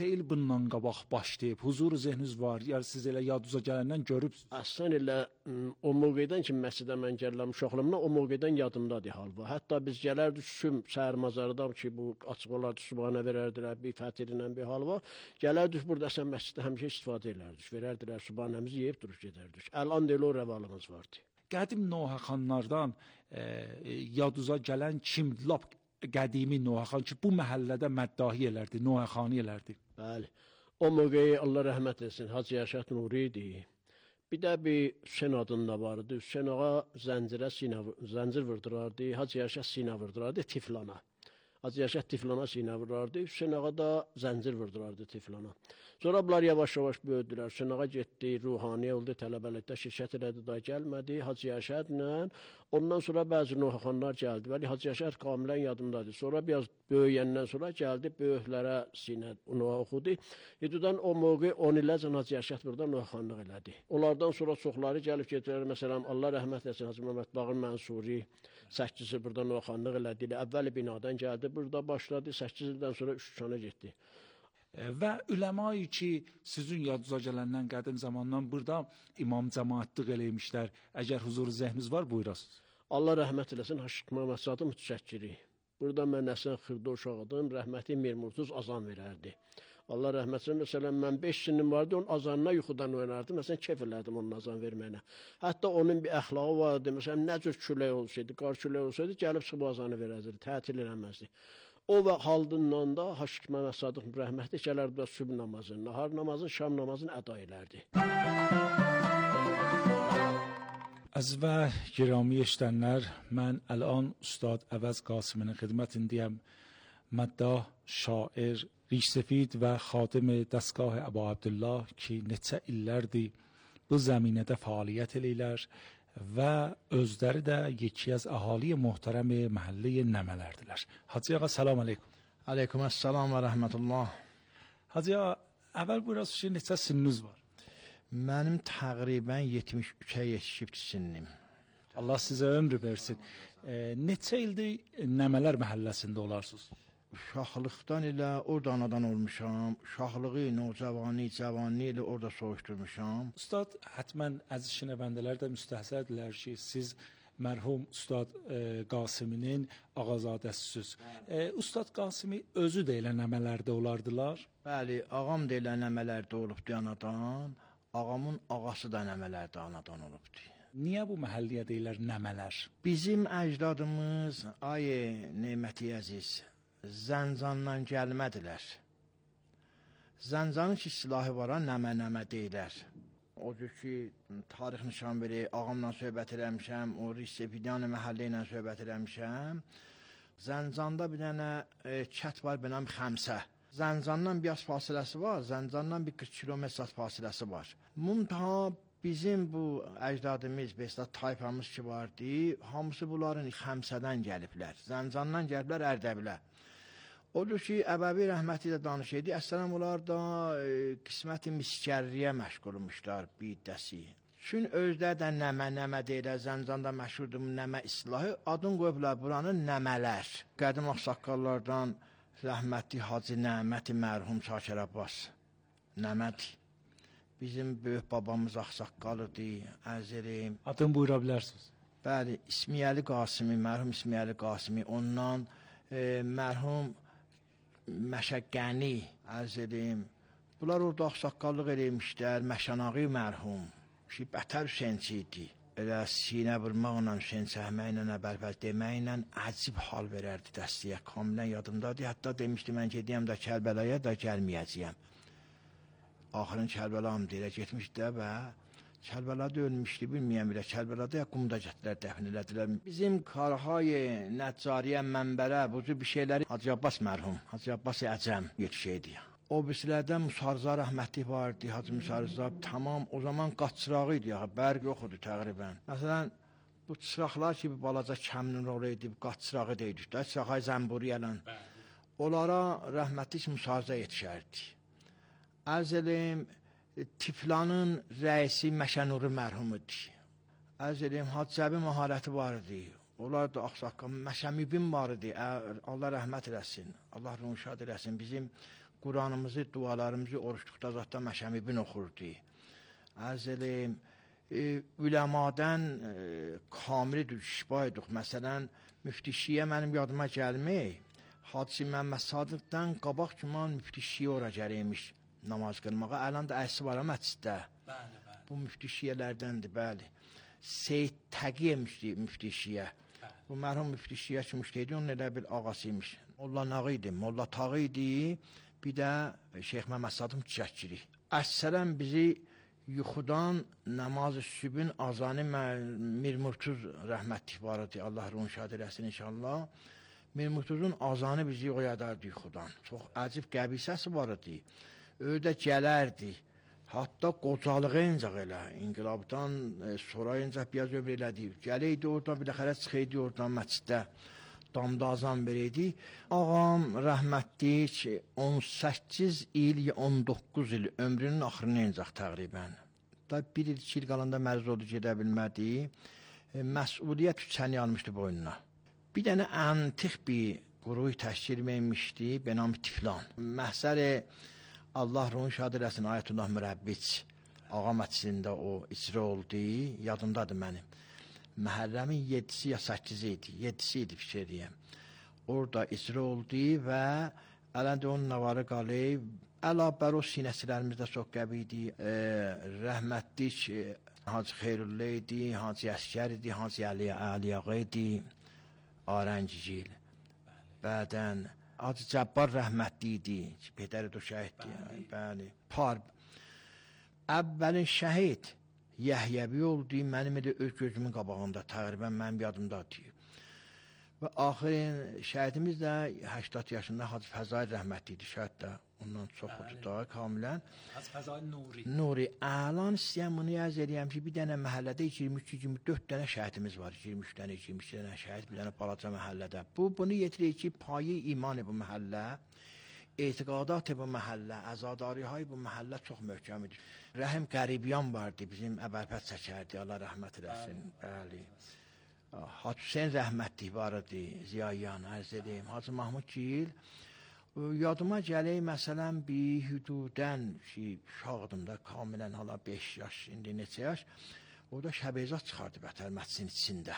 il bundan qabaq başlayıb, huzur zehniniz var, ya siz elə yadınıza gələndən görübsünüz? Əslən elə o mövqedən ki, məscidə mən gəlirəm uşaqlığımdan, o mövqedən yadımdadır halva. Hətta biz gələrdik şüm səhər mazarıdan ki, bu açıq olardı, subhana verərdilər, bir fətirlə bir halva. Gələrdik burada Əsən məsciddə həmişə istifadə edərdik, verərdilər subhanəmizi yeyib durub gedərdik. Əlan da elə o rəvalımız vardı. Qədim Nohaxanlardan yadınıza gələn kim, lap qədimi Nohaxan ki, bu məhəllədə məddahi elərdi, Nohaxani elərdi? Bəli. O mövqeyi Allah rəhmət etsin, Hacı Yaşat Nuri idi. Bir də bir Hüseyin adında vardı. Hüseyin ağa zəncir vurdurardı, Hacı Yaşat sinə vurdurardı Tiflana. Hacı Yaşat Tiflana sinə vurardı, Hüseyin ağa da zəncir vurdurardı Tiflana. Sonra bunlar yavaş-yavaş böyüdülər. Hüseyin ağa getdi, ruhani oldu, tələbəlikdə şirkət elədi, da gəlmədi. Hacı Yaşatla, ondan sonra bəzi Nohaxanlar gəldi. Vəli Hacı Yaşat kamilən yadımdadır. Sonra biraz böyüyəndən sonra gəldi, böyüklərə sinə Noha oxudu. Yududan o mövqe 10 iləcən Hacı Yaşat burada Nohaxanlıq elədi. Onlardan sonra çoxları gəlib getdilər. Məsələn, Allah rəhmət etsin, Hacı Məhəmməd Bağır Mənsuri 8 il burada Nohaxanlıq elədi. Əvvəli binadan gəldi. Burada başladı, 8 ildən sonra Şuşana getdi. Və üləma-i ki, sizin yadınıza gələndən qədim zamandan burada imam cəmaətlıq eləymişlər. Əgər huzur zehniniz var, buyurasınız. Allah rəhmət eləsin, Haşıq Məmməd Sadı mütəşəkkiri. Burada mən Əsən xırda uşağıdım, rəhməti Mir Murtuz azan verərdi. Allah rəhmət eləsin, məsələn, mən 5 sinim vardı, onun azanına yuxudan oynardım, məsələn, kef elədim onun azan verməyinə. Hətta onun bir əxlağı vardı, məsələn, nə cür külək olsaydı, qar külək olsaydı, gəlib çıxıb azanı verərdi, tətil eləməzdi. O və haldından da Haşıq Məmməd Sadıq rəhmətli gələrdi sübh namazını, nahar namazını, şam namazını əda elərdi. Az və girami eşidənlər, mən الان استاد Əvəz Qasıminin xidmətindəyəm. Məddah, şair, ریشسفید و خادم دستگاه ابا عبدالله ki neçə illərdir bu zəminədə fəaliyyət eləyirlər və özləri də yeki az əhali möhtərəm məhəllə Nəmələrdilər. Hacı ağa, salam aleykum. Aleykum əssalam və rəhmətullah. Hacı ağa, əvvəl biraz neçə sininiz var? Mənim təqribən 73-ə yetişib sinnim. Allah sizə ömrü versin. Neçə ildir Nəmələr məhəlləsində olarsınız? Uşaqlıqdan elə orada anadan olmuşam. Uşaqlığı, nocavani, cavani ilə orada soğuşdurmuşam. Ustad, hətmən əziz şinəbəndələr də müstəhsədirlər ki, siz mərhum Ustad Qasıminin ağazadəsiniz. Ustad Qasimi özü də elə Nəmələrdə olardılar? Bəli, ağam da elə Nəmələrdə olubdu anadan. Ağamın ağası da Nəmələrdə anadan olubdu. Niyə bu məhəlləyə deyirlər Nəmələr? Bizim əcdadımız, Neməti Əziz, Zəncandan gəlmədilər. Zəncanın ki, silahı var, nəmə deyilər. O cür ki, tarix nişan verir, ağamla söhbət eləmişəm, o Risepidiyan məhəllə ilə söhbət eləmişəm. Zəncanda bir dənə kət var, benəm Xəmsə. Zəncandan bir az fasiləsi var, Zəncandan bir 40 kilometr fasiləsi var. Mumtaha bizim bu əcdadımız, bəstə tayfamız ki vardı, hamısı bunların Xəmsədən gəliblər, Zəncandan gəliblər Ərdəbilə. Odur ki, Əbəbi rəhməti ilə danışıydı, əslən onlar da qisməti miskərriyə məşğul olmuşlar bir iddəsi. Çün özdə də nəmə deyilər, Zəncanda məşhurdur nəmə islahı, adın qoyublar buranın Nəmələr. Qədim ağsaqqallardan rəhmətli Hacı Nəməti mərhum Şakir Abbas, Nəmədi. Bizim böyük babamız ağsaqqalıdır, əzirim. Adını buyura bilərsiniz? Bəli, İsmiyəli Qasimi, mərhum İsmiyəli Qasimi, ondan mərhum Məşəqqəni, əzirim. Bunlar orada ağsaqqallıq eləymişlər, Məşənağı mərhum, ki, Bətər Hüseynçi idi. Elə sinə vurmaqla, Hüseyn səhməklə, əbəlbəz deməklə əcib hal verərdi dəstəyə, kamilən yadımdadır. Hətta demişdi, mən gedəyəm də Kərbəlaya da gəlməyəcəyəm. Axırın Kərbəlam deyilə getmişdi də və Kərbəlada ölmüşdü, bilməyəm bilə, Kərbəlada qumda gətirilər, dəfn elədilər. Bizim Karhay, Nəccariyə, Mənbərə, bu cür bir şeyləri Hacı Abbas mərhum, Hacı Abbas Əcəm yetişəydi. O birisilərdən Musarza rəhmətli vardı, Hacı Musarza, tamam, o zaman qaçırağı idi, bərq yoxudur təqribən. Məsələn, bu çıraqlar ki, bir balaca kəminin rolu idi, qaçırağı deyirik də, çıraqay zəmburi yələn. Onlara rəhmətli Musarza yetişərdi. Ərz eləyim, Tiflanın rəisi Məşənuri mərhumudur. Ərz eləyim, Hacəbi maharəti var idi. Onlar da axsaqqal, Məşəmibin var idi. Allah rəhmət eləsin, Allah rünşad eləsin. Bizim Quranımızı, dualarımızı oruçluqda zatda məşəmibin oxurdu. Arz eləyim, üləmadan kamili düşbaydıq. Məsələn, müfti Şiyə mənim yadıma gəlmək, Hacı Məmməd Sadıqdan qabaq ki, mən müfti Şiyə ora gələymiş namaz qılmağa. Əlan da əsi var məsciddə. Bu müfti Şiyələrdəndir, bəli. Seyyid Təqiyə müfti Şiyə. Bu mərhum müfti Şiyə ki, müşteydi, onun elə bir ağasıymış. Molla Nağı idi, Molla Tağı idi, bir də Şeyx Məmməd Sadıq Cəkiri. Əksərən bizi yuxudan namaz-ı sübün azanı Mir Murtuz rəhmətlik var idi, Allah ruhunu şad eləsin inşallah. Mir Murtuzun azanı bizi oyadardı yuxudan. Çox əcib qəbir səsi var idi. Öyle gələrdi. Hatta qocalığı incaq elə, inqilabdan sonra incaq biraz ömr elədi. Gələydi oradan, bir də xərə çıxıydı oradan məsciddə. Damda azan verəydi. Ağam rəhmətlik 18 il, 19 il ömrünün axırına incaq təqribən. Da bir il, 2 il qalanda mərz oldu, gedə bilmədi. Məsuliyyət üçəni almışdı boynuna. Bir dənə antik bir quruy təşkil vermişdi, benam Tiflan. Məhsər Allah ruhunu şad eləsin, Ayətullah Mürəbbiç ağa məclisində o icra oldu, yadımdadır mənim. Məhərrəmin 7-si ya 8-i idi, 7-si idi fikir edəyəm. Orada icra oldu və ələndə onun navarı qalıb, əlabər o sinəsilərimizdə çox qəbi idi. Rəhmətlik Hacı Xeyrullah idi, Hacı Əskər idi, Hacı Əliyağı idi, Arəngigil. Bədən Hacı Cəbbar rəhmətli idi, Pedər-i şəhiddir, bəli. Parb. Əvvəlin şəhid Yəhyəvi oldu, mənim elə öz gözümün qabağında, təqribən mənim yadımdadır. Və axırın şəhidimiz də 80 yaşında Hacı Fəzail rəhmətli idi, şəhid də ondan çox oldu da, kamilən. Hacı Fəzail Nuri. Nuri. Əlan istəyəm bunu yaz edəyəm ki, bir dənə məhəllədə 23-24 dənə şəhidimiz var, 23 dənə, 22 dənə şəhid, bir dənə balaca məhəllədə. Bunu yetirir ki, payı imanı bu məhəllə, etiqadat bu məhəllə, əzadari های bu məhəllə çox möhkəm idi. Rəhim Qəribiyan vardı, bizim əbərpət çəkərdi, Allah rəhmət eləsin. Bəli. Hacı Hüseyn rəhmətlik var idi, Ziyayan, ərz edeyim. Hacı Mahmud Gil, yadıma gələk, məsələn, bir hüdudən ki, uşaqdım da, kamilən hala 5 yaş, indi neçə yaş, orada şəbeyzat çıxardı Vətər məclisin içində.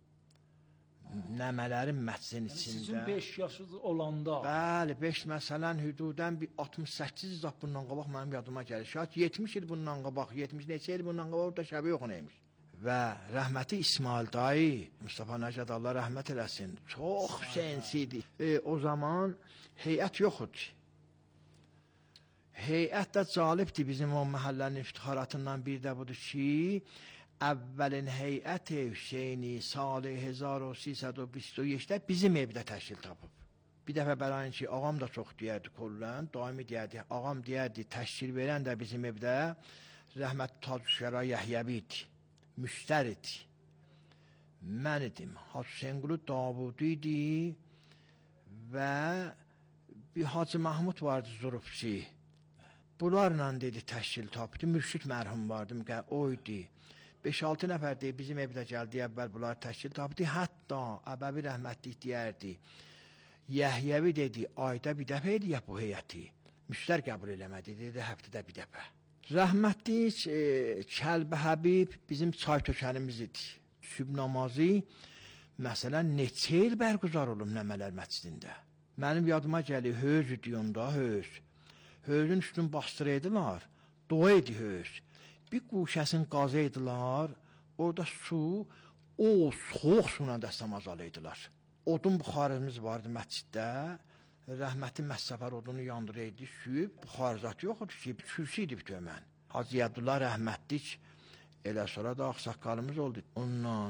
Nəmələrin məclisin içində. Sizin 5 yaşınız olanda. Bəli, 5 məsələn, hüdudən bir 68 zat bundan qabaq mənim yadıma gəlir. Şahit 70 il bundan qabaq, 70 neçə il bundan qabaq orada şəbey oxunaymış. Və rəhməti İsmail dayı, Mustafa Nəcəd Allah rəhmət eləsin, çox sensi idi. O zaman heyət yox idi. Heyət də calibdir bizim o məhəllənin iftixaratından bir də budur ki, əvvəlin heyət-i Hüseyni salı 1322-də bizim evdə təşkil tapıb. Bir dəfə bələyin ki, ağam da çox deyərdi kollən, daimi deyərdi, ağam deyərdi, təşkil verən də bizim evdə rəhmət Tacüşəra Yəhyəvi idi. Müştər idi. Mən idim. Hacı Hüseynqulu Davud idi və bir Hacı Mahmud vardı Zurufçi. Bunlarla dedi təşkil tapdı. Mürşid mərhum vardı, o idi. 5-6 nəfər deyib bizim evdə gəldi, əvvəl bunlar təşkil tapdı. Hətta Əbəvi rəhmətlik deyərdi. Yəhyəvi dedi, ayda bir dəfə eləyək bu heyəti. Müştər qəbul eləmədi, dedi, həftədə bir dəfə. Rəhmətlik Kəlbə Həbib bizim çay tökənimiz idi. Sübh namazı, məsələn, neçə il bərqüzar olub Nəmələr məscidində. Mənim yadıma gəlir, höz idi onda, höz. Hözün üstünü bastıraydılar, dua idi höz. Bir quşəsin qazıydılar, orada su, o soğuk suyla dəstəmaz alaydılar. Odun buxarımız vardı məsciddə, rəhmətin məsəfər odunu yandıraydı, süyüb, buxarzat yox idi ki, kürsü idi bütəmən. Hacı Abdullah rəhmətlik, elə sonra da ağsaqqalımız oldu. Ondan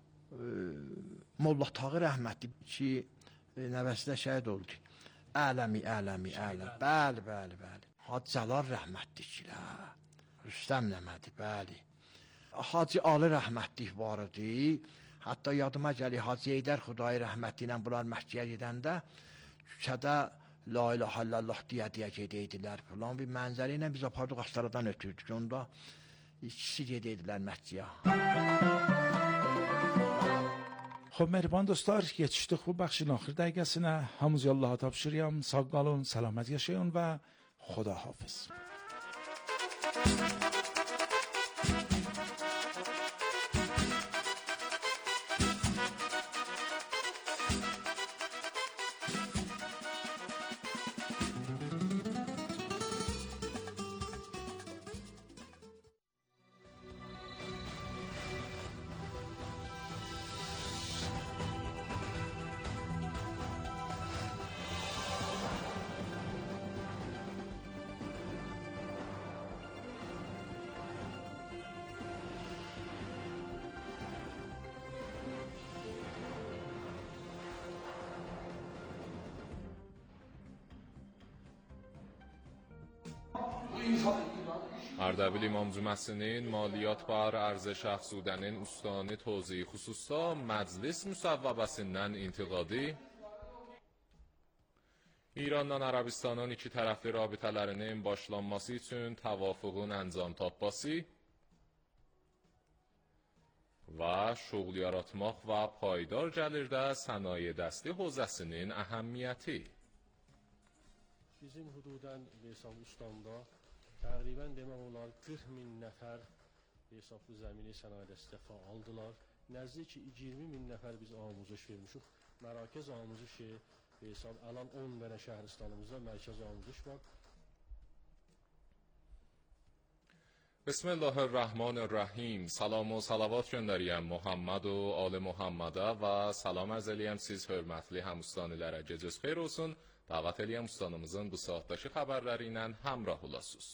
Molla Tağı rəhmətlik ki, nəvəsi də şəhid oldu. Ələmi. Bəli. Hacı Cəlal rəhmətlik, Rüstəm nəmədi, bəli. Hacı Ali rəhmətlik var idi. Hətta yadıma gəlir, Hacı Eydər Xudayi rəhmətli ilə bunlar məhkiyə gedəndə, küçədə la ilahə illallah deyə gedəydilər falan bir mənzəri ilə biz apardıq Astaradan ötürdük. Onda ikisi gedəydilər məhciyə. Xo'p, mehriban do'stlar, yetishdik bu baxshin oxir daqiqasini. Hamımız Allah'a topshiriyam. Sog' qolun, salomat yashayun va Xudo hafiz. Ardabil İmam Cüməsinin maliyyat bar ərziş əfsudənin ustanı tozi xüsusda məclis müsəvvəbəsindən intiqadi İrandan Ərəbistanın iki tərəfli rabitələrinin başlanması üçün təvafuqun əncam tapması və şuğul yaratmaq və paydar gəlirdə sənaye dəsti hozəsinin əhəmmiyyəti. Bizim hududən Veysal Ustamda təqribən demək olar 40.000 nəfər hesab bu zəmini sənayədə istifa aldılar. Nəzdik 20.000 nəfər biz amuzuş vermişik. Mərakəz amuzuşu hesab alan 10 dənə şəhristanımızda mərkəz amuzuş var. Bismillahirrahmanirrahim. Salam و salavat göndəriyəm Muhammed و آل Muhammedə və salam ərz eləyəm siz hörmətli həmüstanilərə. Gecəz xeyir olsun. Dəvət eləyəm ustanımızın bu saatdakı xəbərləri ilə həmrah olasınız.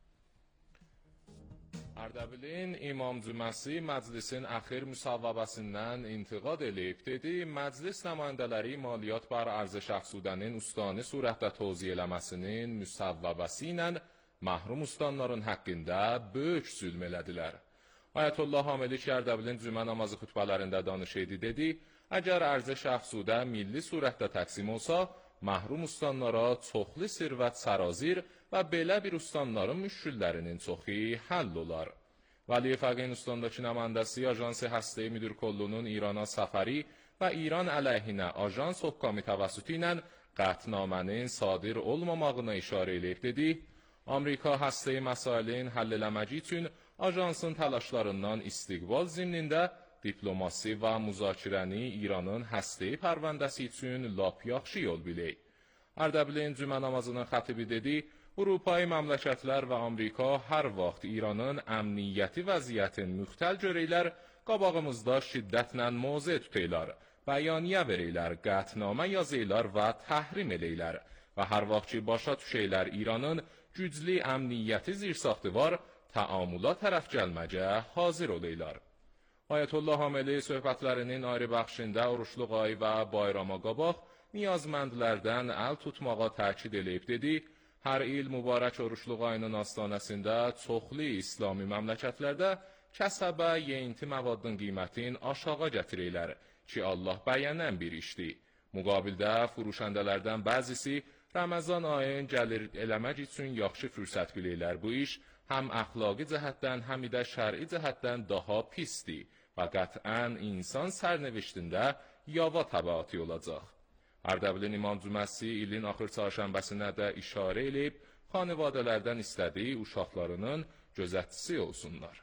Ərdəbilin İmam Cüməsi məclisin əxir müsəvvəbəsindən intiqad eləyib dedi, məclis nümayəndələri maliyyat bar ərziş əfsudənin ustanı surətdə tozih eləməsinin müsəvvəbəsi ilə məhrum ustanların haqqında böyük zülm elədilər. Ayətullah Hameli ki, Ərdəbilin cümə namazı xütbələrində danış edi, dedi, əgər ərziş əfsudə milli surətdə təqsim olsa, məhrum ustanlara çoxlu sirvət sərazir və belə bir ustanların müşküllərinin çoxu həll olar. Vəli Fəqin ustandakı nümayəndəsi Ajansi Həstəyi Müdür Kollunun İrana səfəri və İran əleyhinə Ajans Hoqqami təvəssütü ilə qətnamənin sadir olmamağına işarə edib dedi, Amerika həstəyi məsailin həll eləməci üçün ajansın təlaşlarından istiqbal zimnində diplomasi və müzakirəni İranın həstəyi pərvəndəsi üçün lap yaxşı yol bilək. Ərdəbilin cümə namazının xətibi dedi, Avropai məmləkətlər və Amerika hər vaxt İranın əmniyyəti vəziyyətin müxtəl görəklər, qabağımızda şiddətlə mövzə tutaylar, bəyaniyə verəklər, qətnamə yazaylar və təhrim eləylər və hər vaxt ki başa düşəklər İranın güclü əmniyyəti zirsaxtı var, təamüla tərəf gəlməcə hazır oleylar. Ayətullah Hameli söhbətlərinin ayrı bəxşində oruçluq ayı və bayrama qabaq niyazməndlərdən əl tutmağa təkid eləyib dedi, hər il mübarək oruçluq ayının astanəsində çoxlu İslami məmləkətlərdə kəsəbə yeyinti məvadın qiymətini aşağı gətirəklər ki, Allah bəyənən bir işdir. Müqabildə furuşəndələrdən bəzisi Ramazan ayın gəlir eləmək üçün yaxşı fürsət bilirlər. Bu iş həm əxlaqi cəhətdən, həm də şər'i cəhətdən daha pisdir və qətən insan sərneviştində yava təbaati olacaq. Ərdəbilin İmam Cüməsi ilin axır çarşənbəsinə də işarə eləyib, xanivadələrdən istədiyi uşaqlarının gözətçisi olsunlar.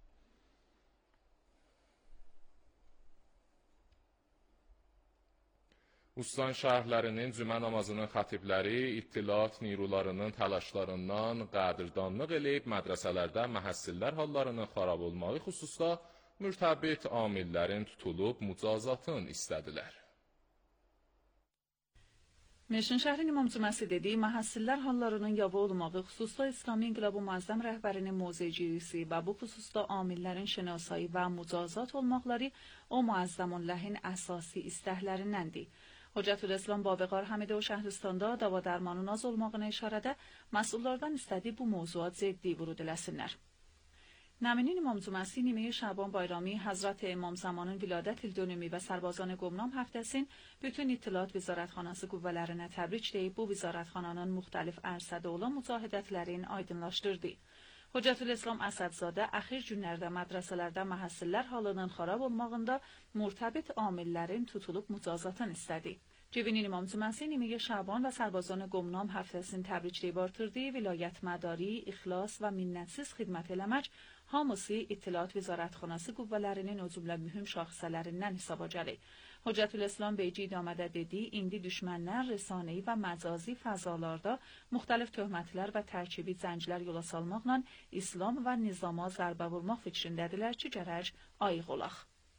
Ustan şəhərlərinin cümə namazının xətibləri ittilat nirularının təlaşlarından qədirdanlıq eləyib mədrəsələrdə məhəssillər hallarının xarab olmağı xüsusda mürtəbbit amillərin tutulub mücazatın istədilər. Meşin şəhrin İmam Cüməsi dedi, məhəssillər hallarının yava olmağı xüsusda İslami İnqilab-ı Muazzam rəhbərinin mövzecisi və bu xüsusda amillərin şinasayı və mücazat olmaqları o Muazzəmulləhın əsasi istəklərindəndir. Hocətülislam Babəqar Həmidə o şəhristanda dava dərmanın az olmağına işarədə məsullardan istədi bu mövzuat zeddi vurud eləsinlər. Nəminin İmam Cüməsi نیمه شعبان بایرامی حضرت امام زمانın viladət il dönümü və Sərbazan Qomram həftəsin bütün İttilat Vizarətxanası qüvvələrinə təbrik deyib bu vizarətxananın müxtəlif ərsədə olan mücahidətlərin aydınlaşdırdı. Hocətul İslam Əsədzadə əxir günlərdə mədrəsələrdə məhəllər halının xarab olmağında murtabit amillərin tutulub mücazatın istədi. Civinin İmam Cüməsi نیمه شعبان و سربازان گمنام həftəsini təbrikləyib artırdı. Vilayət mədari, ixlas və minnətsiz xidmət eləmək hamısı İttilaat Vizarətxanası qüvvələrinin o cümlə mühüm şaxisələrindən hesaba gəlir. Hocətul İslam Beyci idamədə dedi, indi düşmənlər rəsanəyi və məcazi fəzalarda müxtəlif töhmətlər və tərkibi zənclər yola salmaqla İslam və nizama zərbə vurmaq fikrindədirlər ki, gərək ayıq olaq.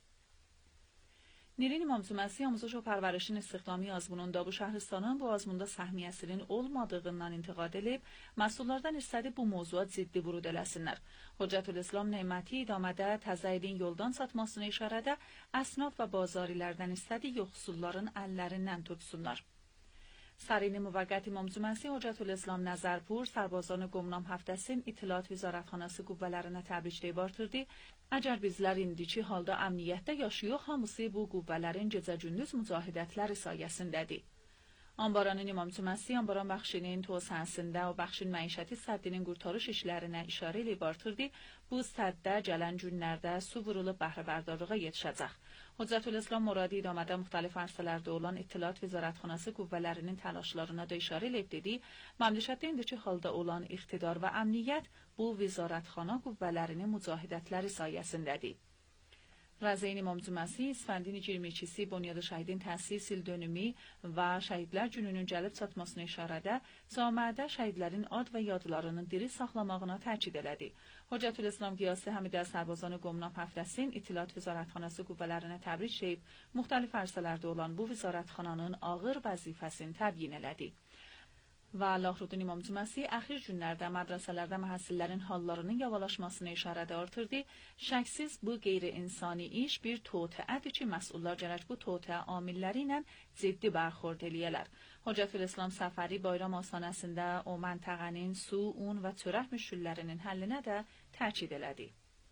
Nirin İmam Cüməsi Amuzaj və Pərvərişin İstihdami azmununda bu şəhristanın bu azmunda səhmiyyəsinin olmadığından intiqad edib, məsullardan istədi bu mövzuya ciddi vurud eləsinlər. Hocətul İslam Neyməti idamədə təzəyidin yoldan satmasını işarədə əsnaf və bazarilərdən istədi yoxsulların əllərindən tutsunlar. سرین موقت İmam Cüməsi Hocətul İslam Nəzərpur Sərbazan Qomnam həftəsin İttilaat Vizarətxanası qüvvələrinə təbrikləyib artırdı. Əgər bizlər indiki halda əmniyyətdə yaşayıq, hamısı bu qüvvələrin gecə-gündüz mücahidətləri sayəsindədir. Anbaranın İmam Cüməsi Anbaran bəxşinin توسعəsində o bəxşin məişəti səddinin qurtarış işlərinə işarə edib artırdı. Bu səddə gələn günlərdə su vurulub bəhrəbərdarlığa yetişəcək. Hocətul İslam Muradi idamədə müxtəlif ərsələrdə olan İttilaat Vizarətxanası qüvvələrinin təlaşlarına da işarə edib dedi, məmləkətdə indiki halda olan iqtidar və əmniyyət bu vizarətxana qüvvələrinin mücahidətləri sayəsindədir. Rəzeyn İmam Cüməsi İsfəndin 22-si Bunyad-ı Şəhidin təsis il dönümü və Şəhidlər gününün gəlib çatmasına işarədə camiədə şəhidlərin ad və yadlarının diri saxlamağına təkid elədi. Hocətul İslam Qiyasi Həmidə Sərbazan Qomnam həftəsin İttilaat Vizarətxanası qüvvələrinə təbrik edib, müxtəlif ərsələrdə olan bu vizarətxananın ağır vəzifəsini təbyin elədi. Və Allahrudun İmam Cüməsi əxir günlərdə mədrəsələrdə məhəllərin hallarının yavaşmasına işarədə artırdı. Şəksiz bu qeyri-insani iş bir toteədir ki, məsullar gərək bu toteə amilləri ilə ciddi bərxurd eləyələr. Hocətul İslam Səfəri bayram asanəsində o məntəqənin su, un və çörək müşküllərinin həllinə də təkid elədi.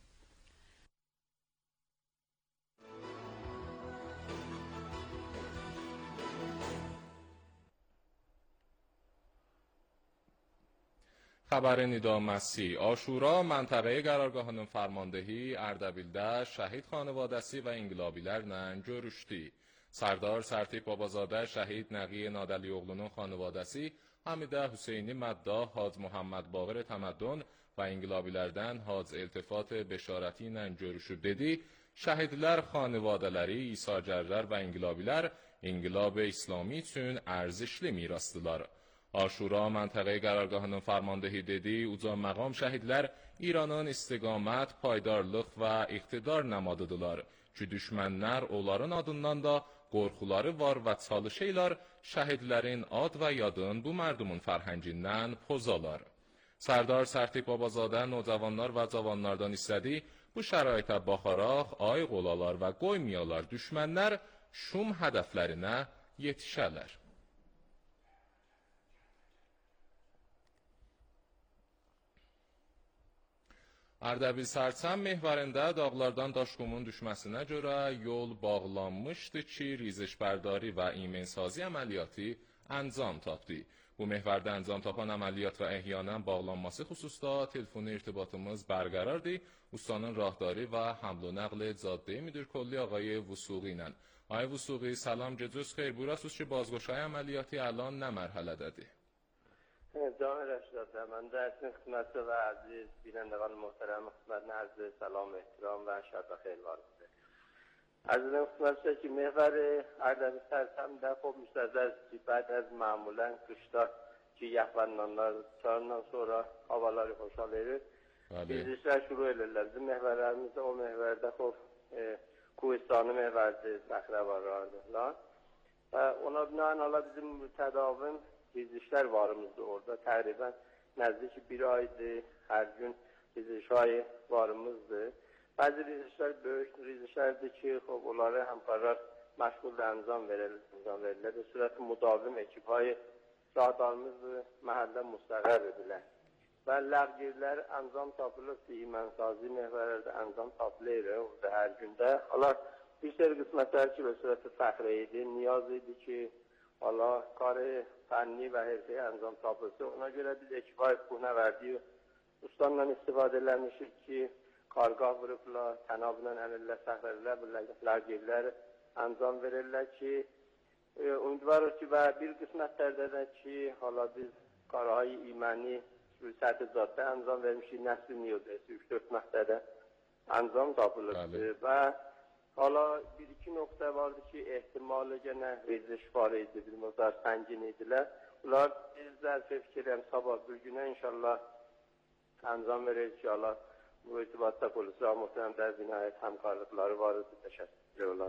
خبر ندا مسی آشورا منطقه qərargahının فرماندهی Ərdəbildə şəhid xanvadəsi və inqilabilərlə görüşdü. Sərdar Sərtip Babazadə şəhid Nəqiyə Nadəlioğlunun xanvadəsi Həmidə Hüseyni Məddah Hac Muhammed Baqir Təməddün və inqilabilərdən Hac İltifat Beşarəti ilə görüşüb dedi, şəhidlər xanvadələri, İsagərlər və inqilabilər inqilab İslami üçün ərzişli mirasdılar. Aşura məntəqə qərargahının farmandehii dedi, uca məqam şəhidlər İranın istiqamət, paydarlıq və iqtidar nəmadıdırlar ki, düşmənlər onların adından da qorxuları var və çalışırlar şəhidlərin ad və yadın bu mərdumun fərhəngindən pozalar. Sərdar Sərtip Babazadə nocavanlar və cavanlardan istədi, bu şəraitə baxaraq ayıq olalar və qoymayalar düşmənlər şum hədəflərinə yetişərlər. Ərdəbil Sərçəm mehvarında dağlardan daşqumun düşməsinə görə yol bağlanmışdı ki, rizişbərdari və imensazı əməliyyatı əncam tapdı. Bu mehvarda əncam tapan əməliyyat və ehyanən bağlanması xüsusda telefoni irtibatımız bərqərardır. Ustanın rahdari və həml و نقل caddəyi müdür kolli آقای وثوقی ilə. آقای وثوقی سلام جزوز خیر بورسوز که بازگشای عملیاتی الان نه مرحله‌دادی. جان رشد من در خدمت و عزیز بینندگان محترم خدمت عرض سلام و احترام و شاد و خیر وارده. عزیزان خدمت که محور اردبیل سرسم در خوب مستعد بعد از معمولا kışlar ki yaxvanlanlar çağından sonra havaları xoşalır. Biz işler şuru edirlər. Bizim məhvərlərimizdə o məhvərdə xob Kuhistanı məhvərdir, Bəxrə varlardır. Və ona binaen hala bizim tədavüm rizişlər varımızdır orada. Təqribən nəzdik bir aydır, hər gün rizişay varımızdır. Bəzi rizişlər böyük rizişlərdir ki, onları həmkarlar məşğul əncam verirlər. Ve sürəti müdavim ekibhay radarımızdır, məhəllə müstəqər edirlər. Və ləğgirlər əncam tapılır, imənsazi məhvərlərdə əncam tapılır orada hər gündə. Hala bir seri qismətlər ki, və sürəti fəxrə idi, niyaz idi ki, kar fənni və herfəyə əncam tapılsa. Ona görə biz ekibay buna verdiyi ustanla istifadə eləmişik ki, qarqah vurublar, tənabla əmirlər, səxrərlər, birləşiklər, girlər, əncam verirlər ki, ümidvarıq ki, və bir qismətlərdə də ki, hala biz Qarahay İməni Səhət Caddə əncam vermişik, Nəsri Niyodəsi 3-4 məqtədə əncam tapılırdı və hala bir-iki nöqtə vardı ki, ehtimalı gənə rezi şifalı idi, bir məqdar səngin idilər. Bunlar biz zərfə fikirəm, sabah bir günə inşallah əncam veririz ki, hala bu itibatda polisi muhtemelen binayet həmkarlıqları var idi, təşəkkür olar.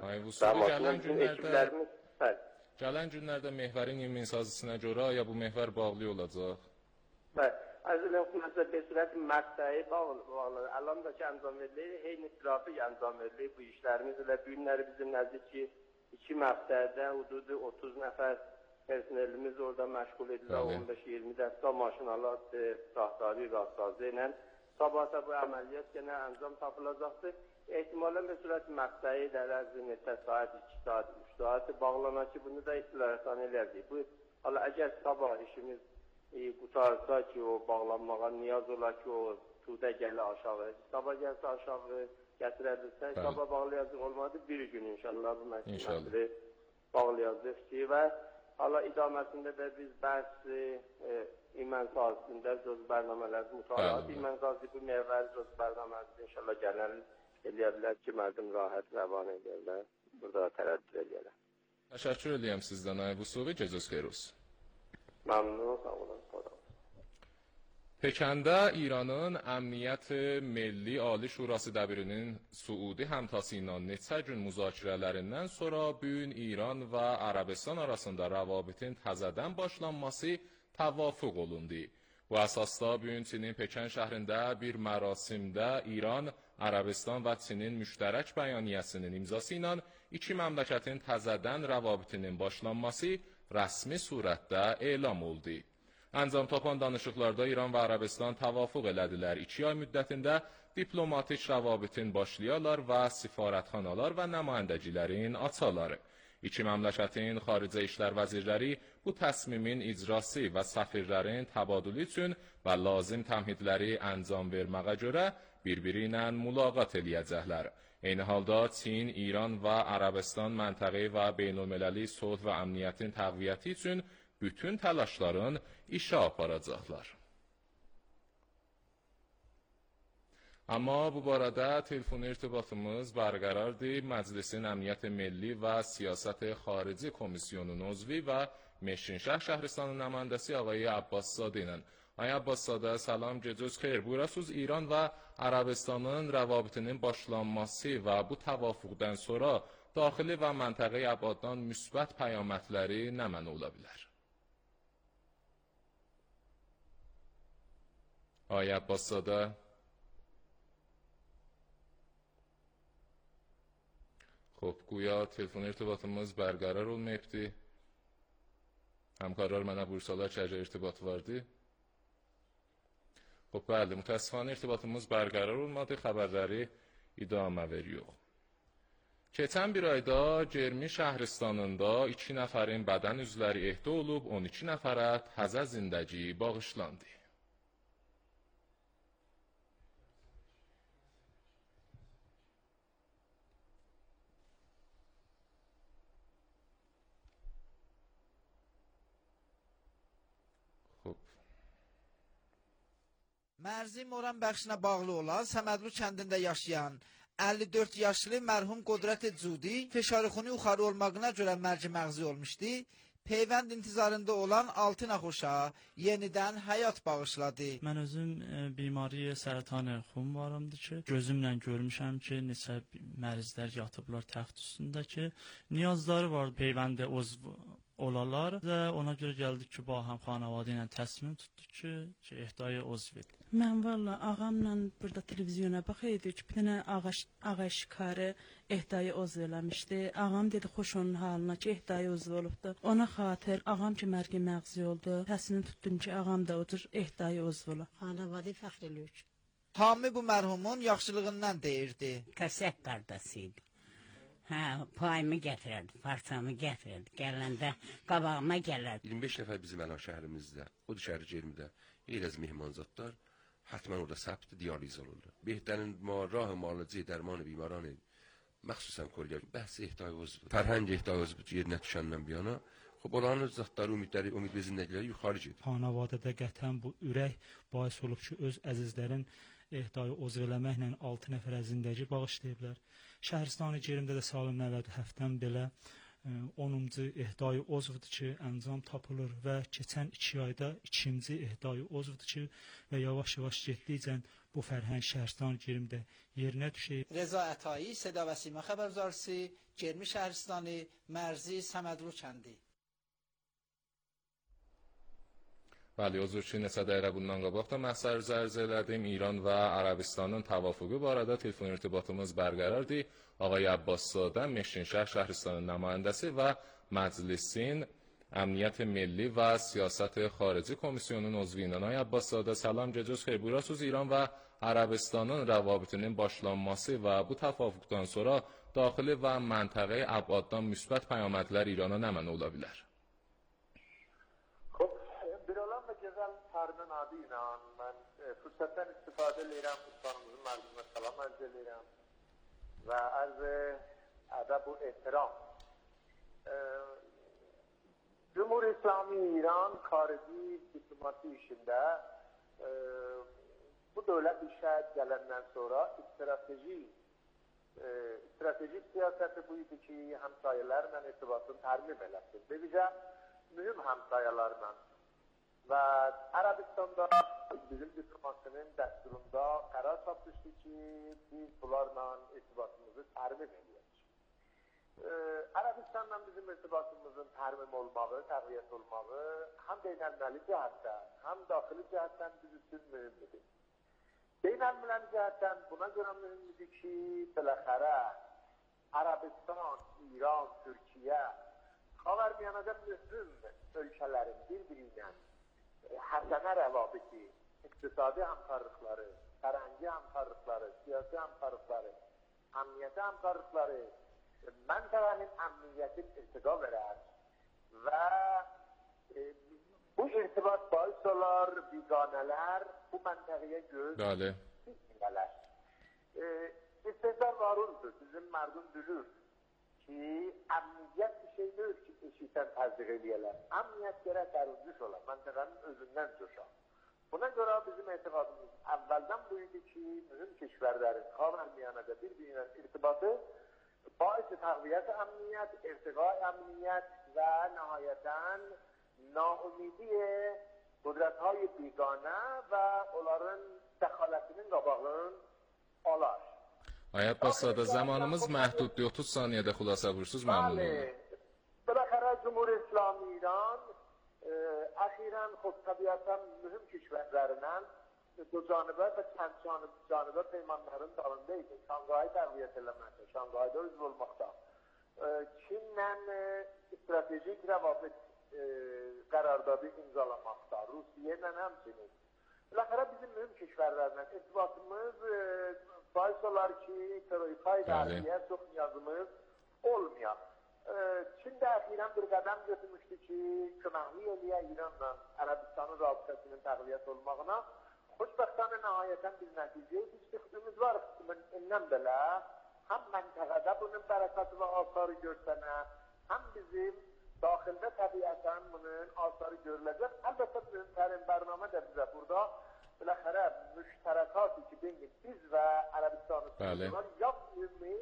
Gələn günlərdə mehvərin immensazisine görə ya bu mehvər bağlı olacaq? Bəli. Əzələn xüsusən besrət məqtəyi bağlı. Əlam da ki, əncam verilir, eyni trafik əncam verilir bu işlərimiz ilə. Bu günləri bizim nəzdir ki, 2 məqtədə hududu 30 nəfər personelimiz orada məşğul edilir, 15-20 dəstə maşınalar, rastazı ilə. Sabahda bu əməliyyat yenə əncam tapılacaqdır. Ehtimalən bir sürət məqtəyi dərəzi neçə saat, 2 saat, 3 saat bağlanar ki, bunu da istilərsən elərdik. Bu, əgər sabah işimiz qutarsa ki, o bağlanmağa niyaz olar ki, o tuğda gələ aşağı. Sabah gəlsə aşağı gətirəbilsə, sabah bağlayacaq olmadı, bir gün inşallah bu məsələləri bağlayacaq ki, və hala idaməsində də biz bəhsi İmən sazisində göz bərnamələrdə mütalaat, İmən sazisi bu meyvəli göz bərnamələrdə inşallah gələn eləyə bilər ki, mərdim rahat rəvan edirlər, burada tərəddüd edirlər. Təşəkkür edirəm sizdən, Ayvusovi, gecəz xeyir olsun. Məmnun, sağ olun. Pekəndə İranın Əmniyyət Milli Ali Şurası dəbirinin Suudi həmtası ilə neçə gün müzakirələrindən sonra bu gün İran və Ərəbistan arasında rəvabitin təzədən başlanması təvafuq olundu. Bu əsasda bu gün Çinin Pekən şəhrində bir mərasimdə İran, Ərəbistan və Çinin müştərək bəyaniyəsinin imzası ilə iki məmləkətin təzədən rəvabitinin başlanması rəsmi surətdə elan oldu. Əncam tapan danışıqlarda İran və Ərəbistan təvafuq elədilər. 2 ay müddətində diplomatik rəvabitin başlayarlar və sifarətxanalar və nümayəndəgilərin açarları. İki məmləkətin xaricə işlər vəzirləri bu təsmimin icrası və səfirlərin təbadülü üçün və lazım təmhidləri əncam verməyə görə bir-biri ilə mülaqat eləyəcəklər. Eyni halda Çin, İran və Ərəbistan məntəqi və beynəlmələri sülh və əmniyyətin təqviyyəti üçün bütün təlaşların işə aparacaqlar. Amma bu barədə telefon irtibatımız bərqərardır. Məclisin Əmniyyət Milli və Siyasət Xarici Komisyonunun uzvi və Meşinşəh şəhristanın nümayəndəsi ağay Abbas Sadə ilə. Ay Abbas Sadə, salam, gecəz xeyir. Buyurasınız, İran və Ərəbistanın rəvabitinin başlanması və bu təvafuqdan sonra daxili və məntəqi əbaddan müsbət pəyamətləri nə mənə ola bilər? Ay Abbas Sadə. خب گویا تلفن ارتباطımız برقرار olmayıbdı. Həmkarlar mənə buyursalar ki, irtibat vardı. Xop, bəli, mütəəssifانه irtibatımız bərqərar olmadı, xəbərləri idamə veriyor. Keçən bir ayda Germi şəhristanında 2 nəfərin bədən üzvləri ehdə olub, 12 nəfərə təzə zindəgi bağışlandı. Mərzi Moran bəxşinə bağlı olan Səmədlu kəndində yaşayan 54 yaşlı mərhum Qudrət Cudi feşarıxuni yuxarı olmağına görə mərci məğzi olmuşdu. Peyvənd intizarında olan 6 nəxoşa yenidən həyat bağışladı. Mən özüm bimari sərətanı xum varımdır ki, gözümlə görmüşəm ki, neçə mərizlər yatıblar təxt üstündə ki, niyazları var peyvəndə olalar və ona görə gəldik ki, bu həm xanavadı ilə təsmin tutduq ki, ehdaya uzv edin. Mən valla ağamla burada televizyona baxıyorduk, bir dənə ağa şikarı ehdaya uzv eləmişdi. Ağam dedi, xoş onun halına ki, ehdaya uzv olubdu. Ona xatir ağam ki, mərgi məğzi oldu. Təsmin tutdum ki, ağam da odur, ehdaya uzv olub. Xanavadı fəxr eləyir. Hami bu mərhumun yaxşılığından deyirdi. Kəsək qardaşıydı. Payımı gətirərdi, parçamı gətirərdi. Gələndə qabağıma gələrdi. 25 nəfər bizim əla şəhərimizdə, o şəhər Cermidə, eyləz mehmanzatlar. حتما orada ثبت دیالیز olurlar. بهترین راه معالجه درمان بیماران مخصوصا کلیه بحث اهدای عضو فرهنگ اهدای عضو yerinə düşəndən bir yana خب onların zatları ümid və zindəgiləri yuxarı gedir. Xanavadədə qətlən bu ürək bahis olub ki, öz əzizlərin ehdayı uzv eləməklə 6 nəfərə zindəgi bağışlayıblar. Şəhəristani Kerimdə də Salim Nəvədi həftən belə 10-cu ehdayı uzvdur ki, əncam tapılır və keçən 2 ayda 2-ci ehdayı uzvdur ki, və yavaş-yavaş getdikcə bu fərhəng Şəhəristani Kerimdə yerinə düşür. Reza Ətai, Seda və Sima xəbərdarçısı, Kermi Şəhəristani, Mərzi, Səmədlu kəndi. Bəli, huzurçu neçə dəqiqə bundan qabaq da məhsər zərz elədim. İran və Ərəbistanın təvafuqu barədə telefon irtibatımız bərqərardır. Ağay Abbaszadə, Meşinşəhər Şəhristanın nümayəndəsi və Məclisin Əmniyyət Milli və Siyasət Xarici Komisyonunun uzvu ilə. Ağay Abbaszadə, salam, gecəniz xeyir. Buyurasınız, İran və Ərəbistanın rəvabitinin başlanması və bu təvafuqdan sonra daxili və məntəqəyi əbaddan müsbət pəyamətlər İrana nə mənə ola bilər? Tarımın adı ilə mən fürsətdən istifadə edirəm, ustanımızın mərcimə salam ərz edirəm və ərz ədəb və ehtiram. Cumhur İslami İran xarici diplomasi işində bu dövlət işə gələndən sonra stratejik siyasəti bu idi ki, həmsayələrlə irtibatını tərmim eləsin. Beləcə, mühüm həmsayələrlə və Ərəbistanda bizim diplomasinin dəsturunda qərar tapmışdı ki, biz bunlarla irtibatımızı tərmim edəyək. Ərəbistanla bizim irtibatımızın tərmim olmağı, təqviyyət olmağı həm beynəlməli cəhətdən, həm daxili cəhətdən biz üçün mühümdür. Beynəlməli cəhətdən buna görə mühümdür ki, biləxərə Ərəbistan, İran, Türkiyə, Xavərmiyanədə mühüm ölkələrin bir-biri ilə hərdənə rəvabiti, iqtisadi həmkarlıqları, fərəngi həmkarlıqları, siyasi həmkarlıqları, əmniyyəti həmkarlıqları, məntəqənin əmniyyətin irtiqa verər və bu irtibat bahis olar, biganələr bu məntəqəyə göz dikmələr. İstehzar varundur, bizim mərdum bilir ki, əmniyyət bir şey deyil ki, eşitən təzdiq eləyələr. Əmniyyət gərək dəruncuş olar, məntəqənin özündən coşar. Buna görə bizim etiqadımız əvvəldən bu idi ki, mühüm keşvərlərin Xavərmiyanədə bir-birinə irtibatı baisi təqviyyət əmniyyət, irtiqa əmniyyət və nəhayətən naumidi qudrətهای biganə və onların dəxalətinin qabağını alar. Ay Abbaszadə, zamanımız məhduddur, 30 saniyədə xülasə buyursunuz, məmnun olun. Biləxərə Cumhur İslami İran əxirən xod təbiətən mühüm keşvərlərindən dö canibə və kənd canibə peymanların dalında idi. Şangayı təqviyyət eləməkdə, Şangayda üzv olmaqda. Çinlə stratejik rəvabit qərardadı imzalamaqda, Rusiya ilə həmçinin. Biləxərə bizim mühüm keşvərlərindən irtibatımız bahis olar ki, terörifay dərliyə çox niyazımız olmayaq. Çin də əxirən bir qədəm götürmüşdü ki, köməkli eləyə İranla Ərəbistanın rabitəsinin təqviyyət olmağına. Xoşbəxtənə nəhayətən bir nəticəyə düşdüyümüz var. Əndən belə həm məntəqədə bunun bərəkəti və asarı görsənə, həm bizim daxildə təbiətən bunun asarı görüləcək. Əlbəttə mühümtərin bərnamə də bizə burada biləxərə müştərəkatı ki, biz və Ərəbistanın yapmıyoruz,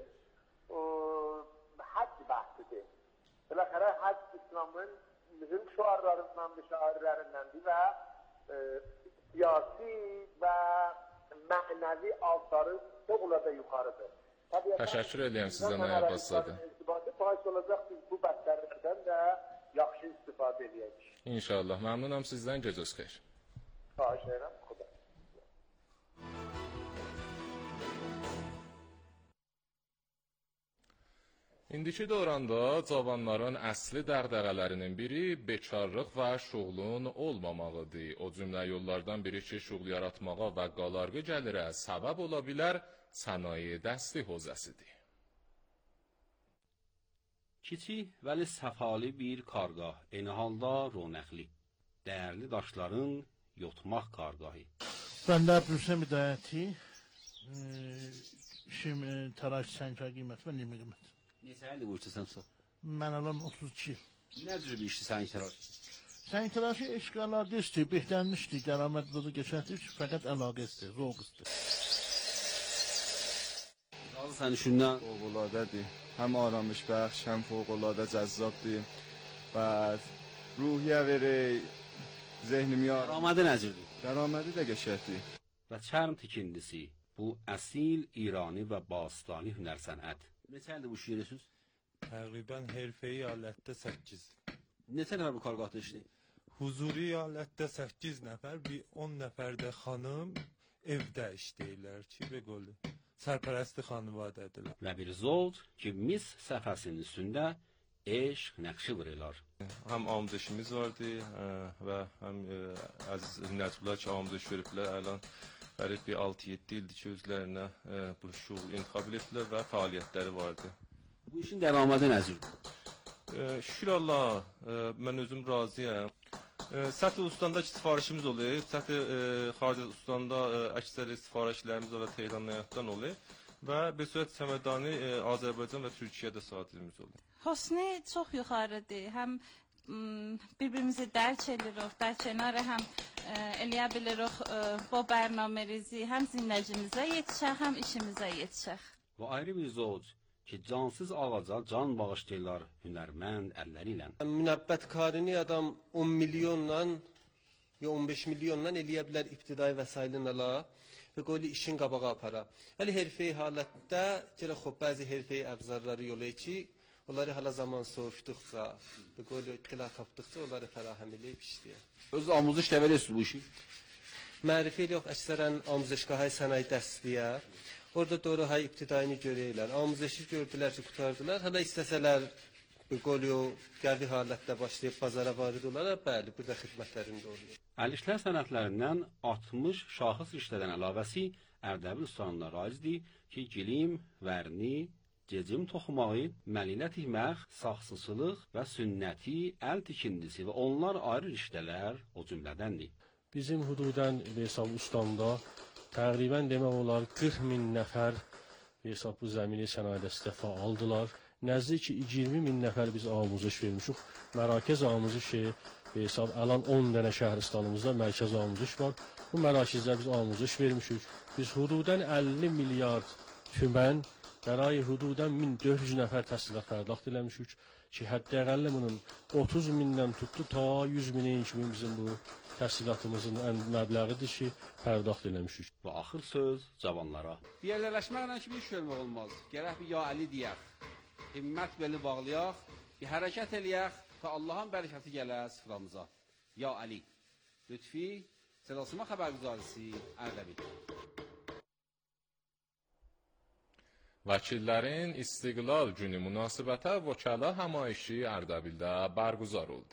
hac bəhsidir. Biləxərə hac İslamın mühüm şüarlarındandır və siyasi və mənəvi asarı çoğulada yuxarıdır. Təşəkkür edirəm sizdən, Ay Abbaszadə. Bahis olacaq biz bu bəslərlərdən də yaxşı istifadə edəyək. İnşallah. Məmnunam sizdən, gecəniz xeyir. Xahiş edirəm. İndiki dövrəndə cavanların əsli dəğdəğələrinin biri bekarlıq və şuğlun olmamağıdır. O cümlə yollardan biri ki, şuğl yaratmağa və qalarğı gəlirə səbəb ola bilər sənaye dəsti hozəsidir. Kiçik vəli səfalı bir kargah, eyni halda ronəqli, dəyərli daşların yotmaq kargahı. Ben de Abdülsem Hidayeti. Şimdi taraş senka kıymet ve nime kıymet. Ne sen de bu işte sen sor. Ben alan 32 yıl. Ne tür bir işti sen taraş? Sen taraşı eşkalar desti, behtenmişti, derametleri geçerdi, fakat alakesti, zoğustu. Razı sen şundan. Fevq'uladedir. Hem aramış bəxş, hem fevq'ulade cəzzabdır. Bəd ruhiyə verir, zehnimi yar. Dəramadı nəzirdir? Dəramadı da qəşəkdir. Və çərm tikindisi bu əsil İrani və Bastani hünər sənət. Neçədir bu şiirirsiniz? Təqribən herfeyi alətdə 8. Neçə nəfər bu kargahda işləyir? Huzuri alətdə 8 nəfər, bir 10 nəfər də xanım evdə işləyirlər ki, və qolu. Sərpərəsti xanıvadədirlər. Və bir zod ki, mis səfəsinin üstündə eşq nəqşi vururlar. Həm amuzişimiz vardı və həm əziz hünərçilər ki, amuzиш veriblər. Əlan qərib bir 6-7 ildir ki, özlərinə bu şuğul intiqab etdilər və fəaliyyətləri vardı. Bu işin dəramadı nəzirdir? Şükür Allah, mən özüm razıyam. Səthi Ustandakı sifarişimiz oluyor. Səthi Xarici Ustandə əksəri sifarişlərimiz və Tehrandan oluyor. Və Bəsürət Səmədani Azərbaycan və Türkiyədə saatimiz oluyor. Hosni çox yuxarıdır. Həm bir-birimizi dərk edirik, در کنار هم eləyə bilirik bu bərnamələrizi həm dinləyicimizə yetişək, həm işimizə yetişək. Və ayrı bir zod ki, cansız ağaca can bağışlayırlar hünərmənd əlləri ilə. Münəbbətkarini adam 10 milyonla ya 15 milyonla eləyə bilər ibtidai vəsailənəla və qoli işin qabağa apara. Hələ herfeyi halətdə gələ xub bəzi herfeyi əbzarları yolu ki, onları hala zaman soğuşduqca və qoli ittila tapdıqca onları fərahəm eləyib işləyir. Öz amuzuş təvəlirsiniz bu işi? Mərifi yox, əksərən amuzişgahı sənayi dəstəyə. Orada doğru hay ibtidaini görürlər. Amuzişi gördülər ki, qutardılar. Hala istəsələr qoli o gəldi halətdə başlayıb bazara varid olarlar. Bəli, burada xidmətlərində oluyor. Əl işlər sənətlərindən 60 şahıs işlədən əlavəsi Ərdəbil ustanına raizdir ki, gilim, vərni, cecim toxumağı, məlinə tikmək, saxsızlıq və sünnəti, əl tikindisi və onlar ayrı işlələr o cümlədəndir. Bizim hududən Veysal Ustamda təqribən demək olar 40 min nəfər Veysal bu zəmini sənayədə istifa aldılar. Nəzdik 20 min nəfər biz amuzuş vermişik. Mərakəz amuzuşu Veysal alan 10 dənə şəhristanımızda mərkəz amuzuş var. Bu mərakəzdə biz amuzuş vermişik. Biz hududən 50 milyard tümən برای حدوداً 1400 nəfər təhsilat pərdəxt eləmişik ki, hətta bunun 30 mindən tutdu ta 100 minin kimi bizim bu təhsilatımızın məbləğidir ki, pərdəxt eləmişik. Və axır söz cavanlara. Yerləşməklə kimi iş görmək olmaz. Gərək bir ya Ali deyək, himmət beli bağlayaq, bir hərəkət eləyək və Allahın bərəkəti gələ sıfıramıza. Ya Ali, lütfi, sədasıma xəbərgüzarisi Ərdəbil. Vəkillərin İstiqlal Günü münasibətə vəkala həmayişi Ərdəbildə برگزار oldu.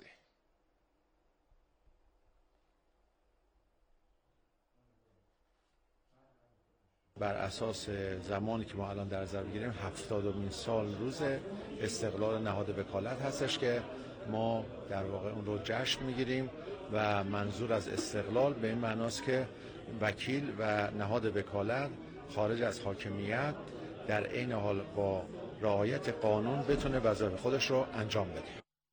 بر اساس زمانی که ما الان در نظر بگیریم 70مین سال روز استقلال نهاد وکالت هستش که ما در واقع اون رو جشن میگیریم و منظور از استقلال به این معناست که وکیل و نهاد وکالت خارج از حاکمیت در عین حال با رعایت قانون بتونه وظایف خودش رو انجام بده.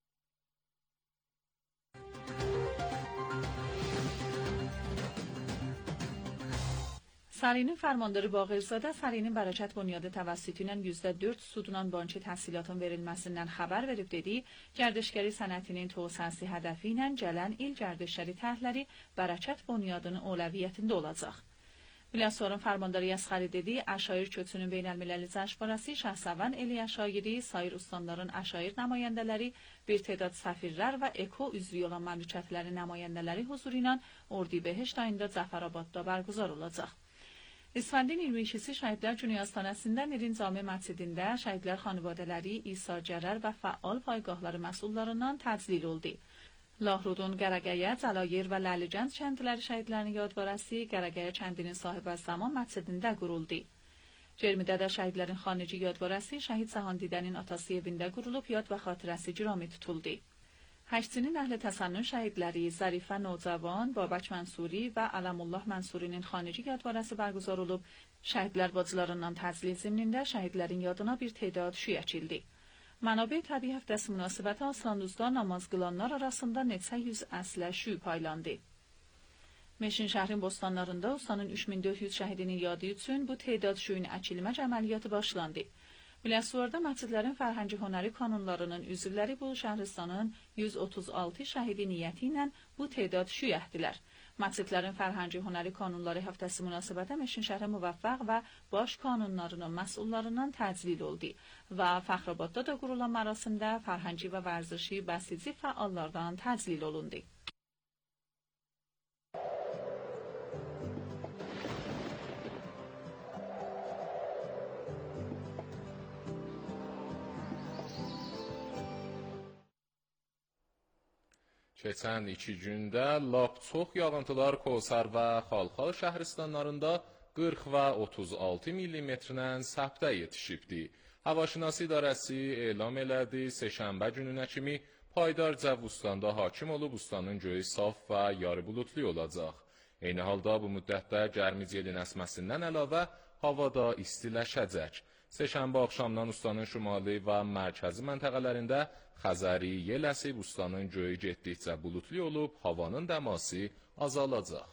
Sarayının fermandarı Baqirzadə Sarayının Bərəkət Bunyadi təvəssütü ilə %4 sudunan banki təhsilatın verilməsindən xəbər verib dedi, gərdişgəri sənətinin tövsiyəsi hədəfi ilə gələn il gərdişgəri təhləri Bərəkət Bunyadının əvvəliyyətində olacaq. Biləsuvarın fermandarı Yasxari dedi, Əşair Köçünün Beynəlmiləli Cəşvarası Şahsəvən Eli Əşairi, sayır ustanların əşair nəmayəndələri, bir tədad səfirlər və EKO üzvü olan məmləkətlərin nəmayəndələri huzuru ilə Ordubeheşt ayında Cəfərabadda bərgüzar olacaq. İsfəndin 22-si Şəhidlər Günü Yastanəsində Mirin Cami məscidində şəhidlər xanivadələri, İsa Cərər və fəal paygahları məsullarından təclil oldu. Lahrudun Qərəqəyə, Cəlayer və Ləligənd kəndləri şəhidlərinin yadvarəsi Qərəqəyə kəndinin sahibi zaman məscidində quruldu. Cermidə də şəhidlərin xanici yadvarəsi Şəhid Cahangidənin atası evində qurulub, yad və xatirəsi girami tutuldu. Həşçinin əhli təsənnün şəhidləri Zərifə Nocəvan, Babək Mənsuri və Ələmullah Mənsurinin xanici yadvarəsi bərgüzar olub. Şəhidlər bacılarından təzliq zimnində şəhidlərin yadına bir tədad şüy əkildi. Mənabə təbii həftəsi münasibəti Aslanduzda namaz qılanlar arasında neçə yüz əslə şüy paylandı. Meşin şəhrin bostanlarında ustanın 3400 şəhidinin yadı üçün bu tədad şüyün əkilmək əməliyyatı başlandı. Biləsuvarda məscidlərin fərhəngi hünəri kanunlarının üzvləri bu şəhristanın 136 şəhidi niyyəti ilə bu tədad şüy etdilər. Məscidlərin fərhəngi hünəri kanunları həftəsi münasibəti Meşin şəhri müvəffəq və baş kanunlarının məsullarından təclil oldu və Fəxrabadda da qurulan mərasimdə fərhəngi və vərzişi bəsici fəallardan təclil olundu. Keçən 2 gündə lap çox yağıntılar Kosar və Xalxal şəhristanlarında 40 və 36 millimetrdən səbtə yetişibdi. Havaşinasi İdarəsi elan elədi, Səhşənbə gününə kimi paydar Cəvustanda hakim olub, ustanın göyü saf və yarı bulutlu olacaq. Eyni halda bu müddətdə gərmic yelin əsməsindən əlavə havada istiləşəcək. Səhşənbə axşamdan ustanın şimali və mərkəzi məntəqələrində Xəzəri yel əsib, ustanın göyü getdikcə bulutlu olub, havanın dəması azalacaq.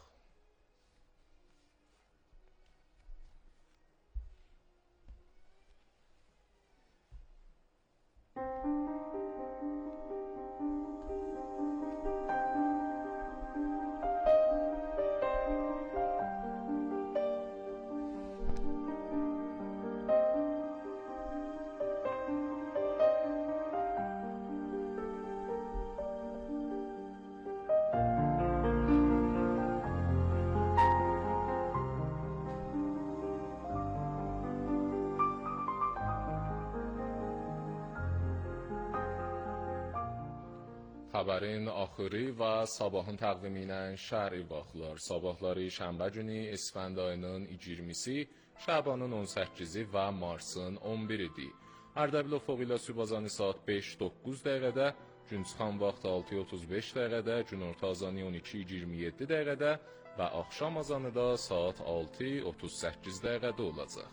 Xəbərin axırı və sabahın təqvimi ilə şəhəri baxlar. Sabahları şənbə günü İsfənd ayının 20-si, Şəbanın 18-i və Marsın 11-idir. Ərdəbil Ofoq ilə Sübazani saat 5-9 dəqiqədə, Günçxan vaxt 6-35 dəqiqədə, Günorta azanı 12-27 dəqiqədə və axşam azanı da saat 6-38 dəqiqədə olacaq.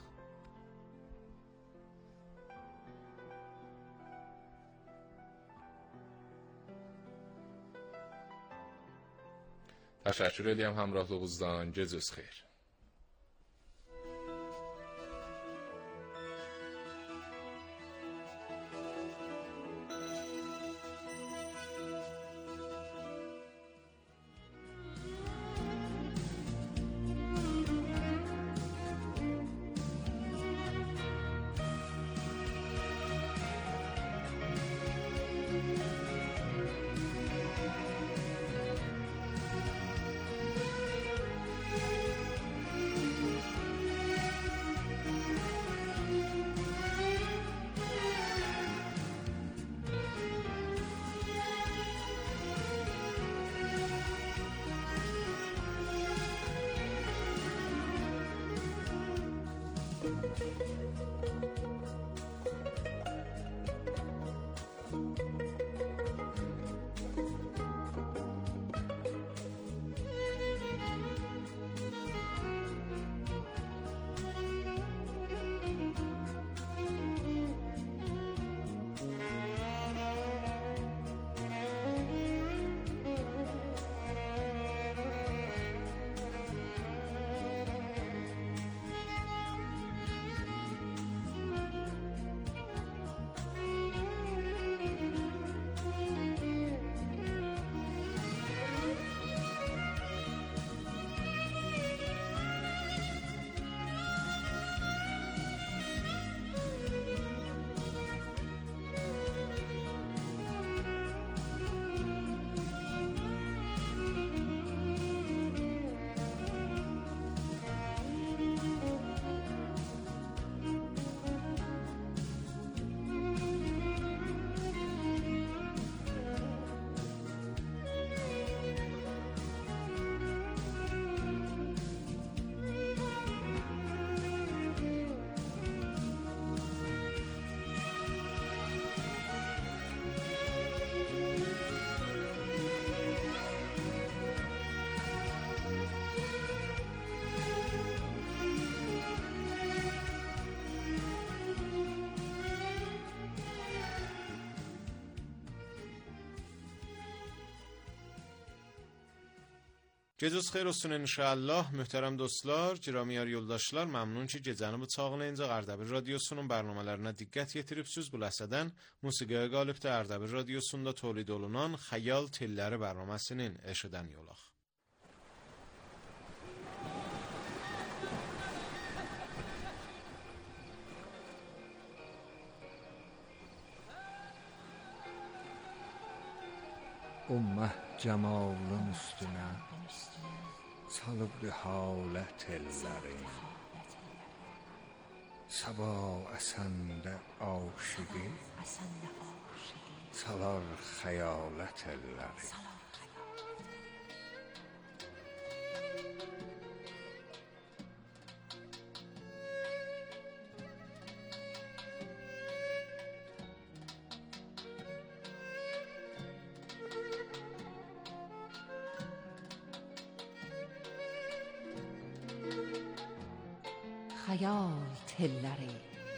Təşəkkür edirəm həmrəhliyinizdən. Gecəniz xeyir. Geceniz xeyir olsun inşallah. Möhtərəm dostlar, giramiyar yoldaşlar, məmnun ki gecəni bu çağlayınca Ərdəbil radiosunun bərnamələrinə diqqət yetiribsiniz. Bu ləhsədən musiqiyə qalibdə Ərdəbil radiosunda tolid olunan Xəyal Telləri bərnaməsinin eşidən yolaq. Ummah cemalın üstüne salıbdı halet elleri. Sabah esende aşığı salar hayalet elleri. Xəyal telləri.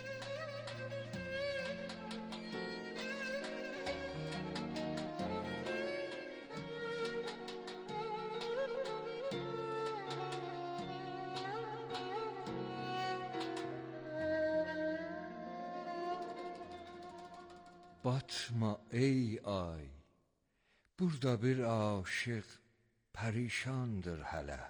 Batma ey ay, burada bir aşık perişandır hələ.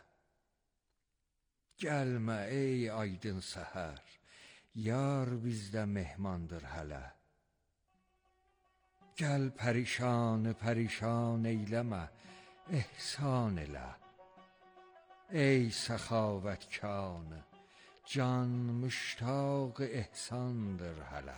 Gəlmə ey aydın səhər, yar bizdə mehmandır hələ. Gəl pərişanı pərişan eyləmə, ehsan elə. Ey səxavətkanı, can müştaq ehsandır hələ.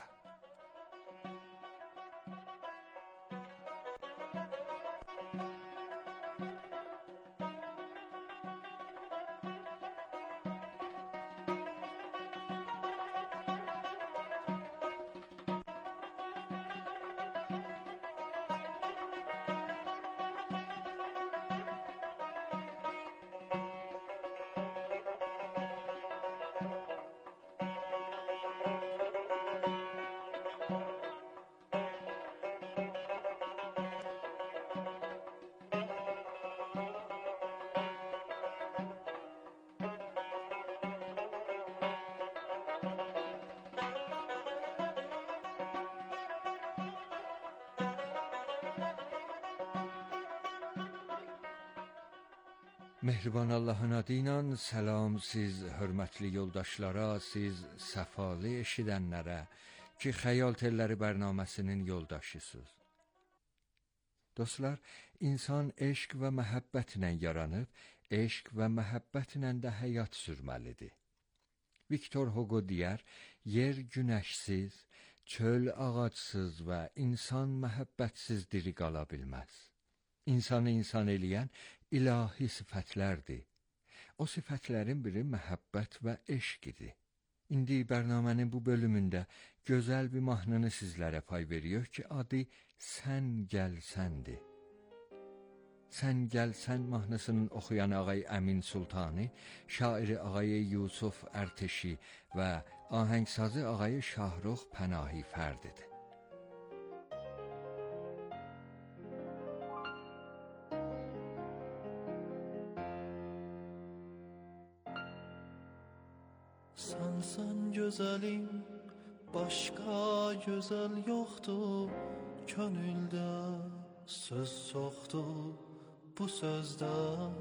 Mehriban Allahın adıyla selam siz hörmətli yoldaşlara, siz səfalı eşidənlərə ki, Xəyal Telləri bərnaməsinin yoldaşısınız. Dostlar, insan eşq və məhəbbətlə yaranıb, eşq və məhəbbətlə də həyat sürməlidir. Viktor Hugo deyər, yer günəşsiz, çöl ağacsız və insan məhəbbətsiz diri qala bilməz. İnsanı insan eləyən ilahi sifətlərdir. O sifətlərin biri məhəbbət və eşq idi. İndi bərnamənin bu bölümündə gözəl bir mahnını sizlərə pay veriyor ki, adı Sən Gəlsəndir. Sən Gəlsən mahnısının oxuyan ağay Əmin Sultani, şairi ağay Yusuf Ərteşi və ahəngsazı ağay Şahrux Pənahi Fərdidir. Sensen güzelim, başka güzel yoktu. Könülde söz soktu bu sözde.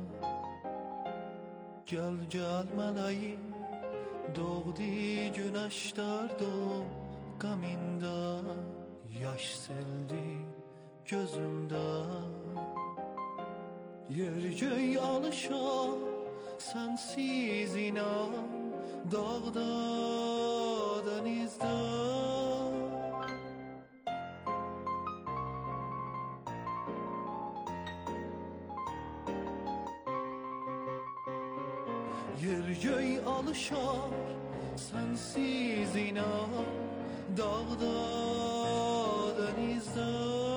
Gel gel meleğim, doğdu güneş derdi gaminde. Yaş sildi gözümde. Yer göy alışa sensiz inan. Dağda, denizde. Yer göy alışar sensiz inan. Dağda, denizde.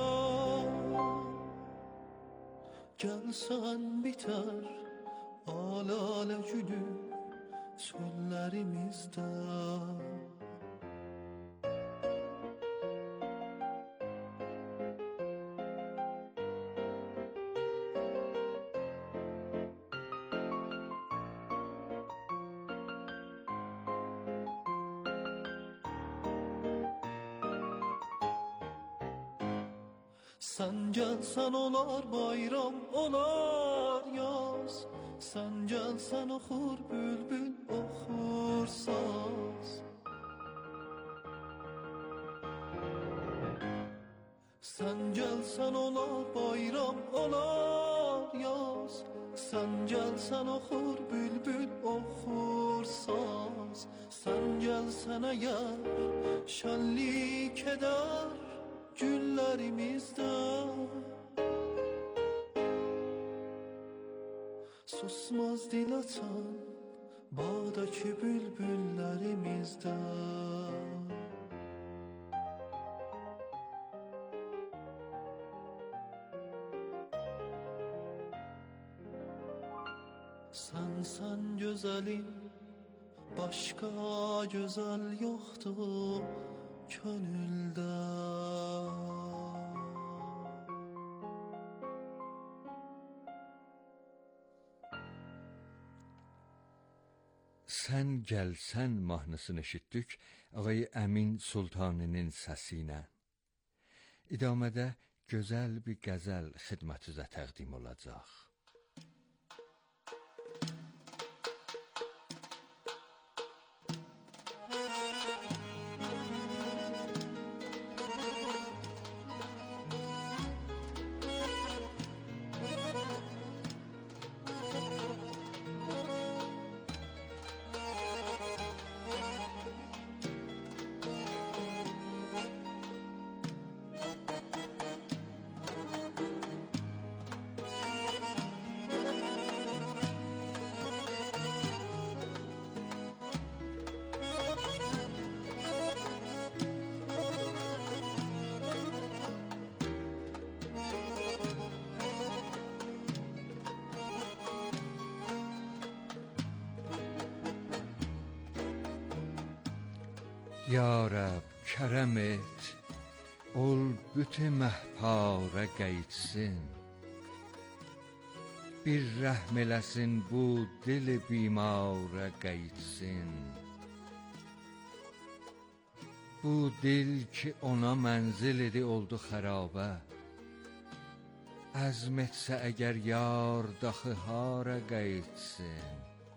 Gelsen biter alale gülü çöllerimizde. Sen gelsen olar bayram olar yaz. Sen gelsen oxur bülbül oxur saz. Sen gelsen olar bayram olar yaz. Sen gelsen oxur bülbül oxur saz. Sen gelsen eğer şenlik eder günlerimizde. Susmaz dil açan bağdaki bülbüllerimizde. Sen güzelim, başka güzel yoktu könülde. Sən gəlsən mahnısını eşitdik Ağay Əmin Sultaninin səsinə. İdamədə gözəl bir qəzəl xidmətinizə təqdim olacaq. Ya Rəb, kərəm et, ol büt-i məhpara qeydsin. Bir rəhm eləsin bu dil-i bimara qeydsin. Bu dil ki ona mənzil idi oldu xərabə. Əzm etsə əgər yar daxı hara qeydsin.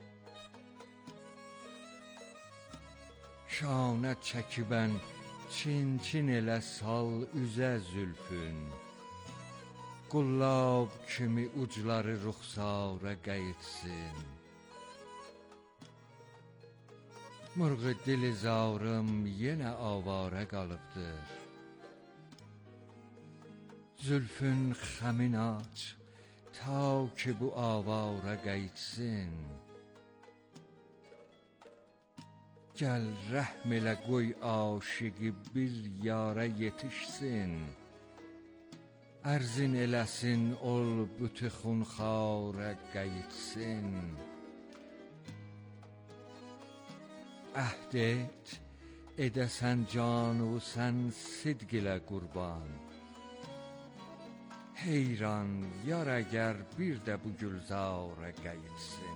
Şanə çəkibən çin-çin elə sal üzə zülfün. Qullab kimi ucları ruxsara qeydsin. Mırğı dili zarım yenə avara qalıbdır. Zülfün xəmin aç, ta ki bu avara qeydsin. Gəl rəhm elə qoy aşiqi bir yara yetişsin. Ərzin eləsin ol büt-i xunxara qeydsin. Əhd et, edəsən canı sən sidq ilə qurban. Heyran yar əgər bir də bu gülzara qeydsin.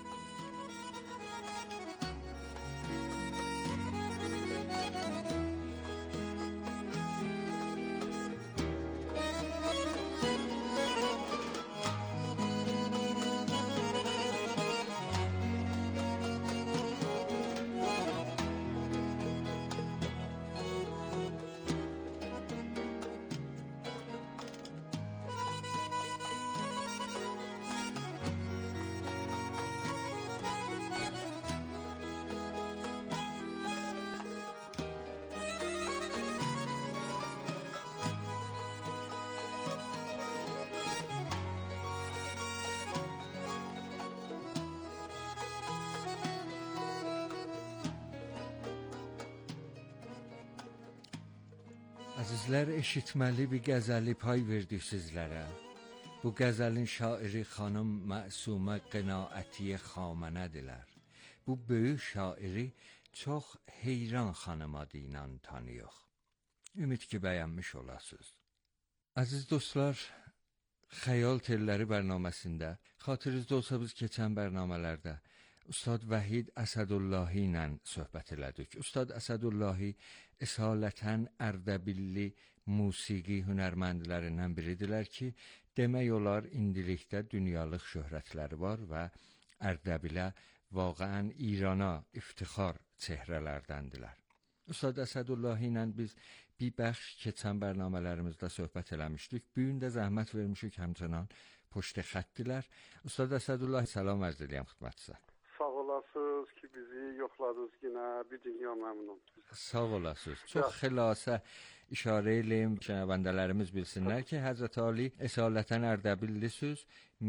Əzizlər, eşitməli bir qəzəli pay verdik sizlərə. Bu qəzəlin şairi xanım Məsumə Qənaətiyə Xamenədilər. Bu böyük şairi çox heyran xanım adı ilə tanıyıq. Ümid ki, bəyənmiş olasınız. Əziz dostlar, Xəyal Telləri bərnaməsində, xatırınızda olsa biz keçən bərnamələrdə Ustad Vəhid Əsədullahi ilə söhbət elədik. Ustad Əsədullahi əsalətən Ərdəbilli musiqi hünərməndlərindən biridirlər ki, demək olar indilikdə dünyalıq şöhrətləri var və Ərdəbilə vaqəən İrana iftixar çehrələrdəndirlər. Ustad Əsədullahi ilə biz bir bəxş keçən bərnamələrimizdə söhbət eləmişdik. Bu gün də zəhmət vermişik, həmçinin puşt xəttdilər. Ustad Əsədullahi, salam arz edirəm xidmətinizə. Sağ olasınız ki, bizi yoxladınız yenə, bir dünya məmnun. Sağ olasınız. Çox xülasə işarə eləyim, şənəvəndələrimiz bilsinlər ki, Həzrət Ali əsalətən Ərdəbillisiniz,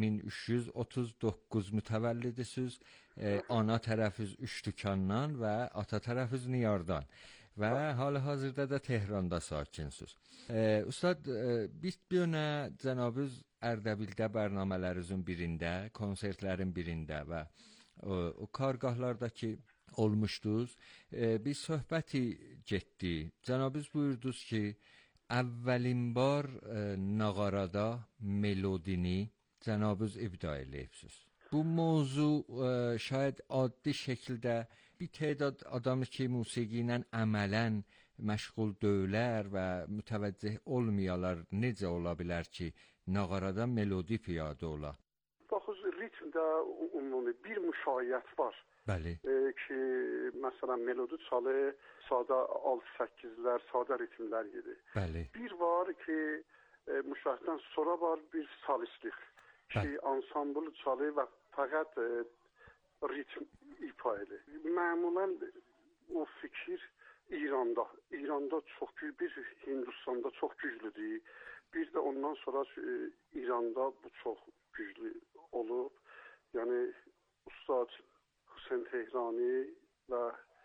1339 mütəvəllidisiniz, ana tərəfiz Üçtükandan və ata tərəfiz Niyardan və hal-hazırda da Tehranda sakinsiniz. Ustad, biz bir önə cənabınız Ərdəbildə bərnamələrinizin birində, konsertlərin birində və o kargahlardakı olmuşdunuz. Bir söhbəti getdi. Cənabınız buyurdunuz ki, əvvəlin bar nağarada melodini cənabınız ibda eləyibsiniz. Bu mövzu şayad adi şəkildə bir tədad adam ki, musiqi ilə əmələn məşğul deyilər və mütəvəccüh olmayalar necə ola bilər ki, nağarada melodi piyadə ola? Baxız, ritmdə ümumi bir müşayiət var. Bəli. Ki, məsələn, melodi çalı, sadə 6-8-lər, sadə ritmlər gedir. Bəli. Bir var ki, müşayiətdən sonra var bir salistlik. Ki, ansambl çalı və fəqət ritm ifa edir. Məmulən o fikir İranda çox güclü, bir Hindistanda çox güclüdür. Bir də ondan sonra İranda bu çox güclü olub. Yəni, Ustad Hüseyn Tehrani və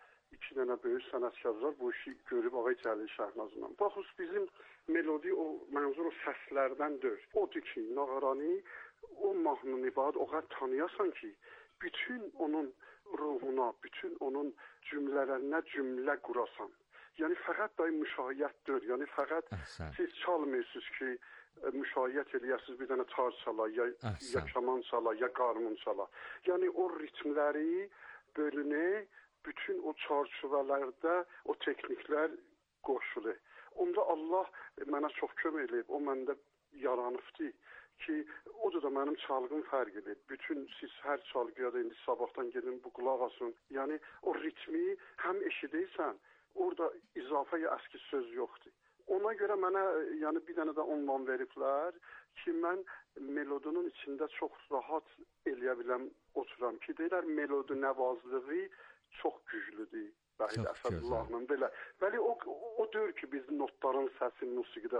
2 dənə böyük sənətkarlar bu işi görüb Ağay Cəlil Şəhnazla. Baxız, bizim melodi, o mənzur o səslərdən deyil. Odur ki, nağaranı, o mahnını ibadə o qədər tanıyasan ki, bütün onun ruhuna, bütün onun cümlələrinə cümlə qurasan. Yəni, fəqət da müşayiətdir. Yəni, fəqət siz çalmıyorsunuz ki, müşayiət eləyəsiniz, bir dənə tar çala, ya kaman çala, ya qarmon çala. Yəni, o ritmləri bölünə, bütün o çarçıvələrdə o tekniklər qoşulur. Onda Allah mənə çox kömək eləyib, o məndə yaranıbdır ki, odur da mənim çalğım fərq edir. Bütün siz hər çalğıya da indi sabahdan gedin, bu qulaq asın. Yəni, o ritmi həm eşidəysən, orada izafə ya əski söz yoxdur. Ona görə mənə yəni bir dənə də ondan veriblər ki, mən melodinin içində çox rahat eləyə biləm, oturam ki, deyirlər melodi nəvazlığı çox güclüdür. Bəli, Əsədullahla belə. Bəli, o deyir ki, biz notların səsi musiqidə.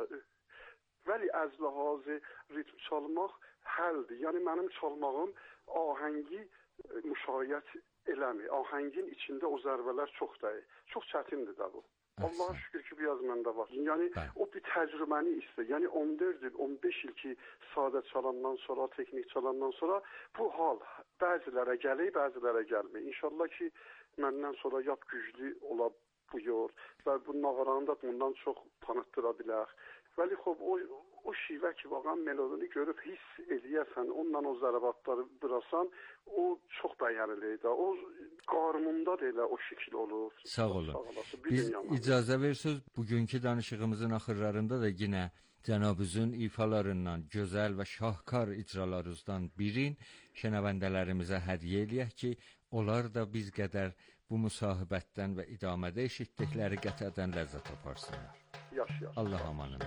Bəli, əzləhazı ritm çalmaq həldir. Yəni, mənim çalmağım ahəngi müşayiət eləmir. Ahəngin içində o zərbələr çox dəyir. Çox çətindir də bu. Allaha şükür ki, biraz məndə var. Yəni, o bir təcrübəni istəyir. Yəni, 14 il, 15 il ki, sadə çalandan sonra, teknik çalandan sonra bu hal bəzilərə gəlir, bəzilərə gəlmir. İnşallah ki, məndən sonra yap güclü ola buyur və bu nağaranı da bundan çox tanıtdıra bilər. Bəli, xob, o şivə ki, vaqan melodini görüb hiss eləyəsən, ondan o zərəbatları burasan, o çox bəyənilir də. O qarmunda da elə o şəkil olur. Sağ olun. Biz icazə versiniz, bugünkü danışığımızın axırlarında da yine cənabınızın ifalarından, gözəl və şahkar icralarınızdan birin şənəvəndələrimizə hədiyyə eləyək ki, onlar da biz qədər bu müsahibətdən və idamədə eşitdikləri qətədən ləzzət aparsınlar. Allah amanın.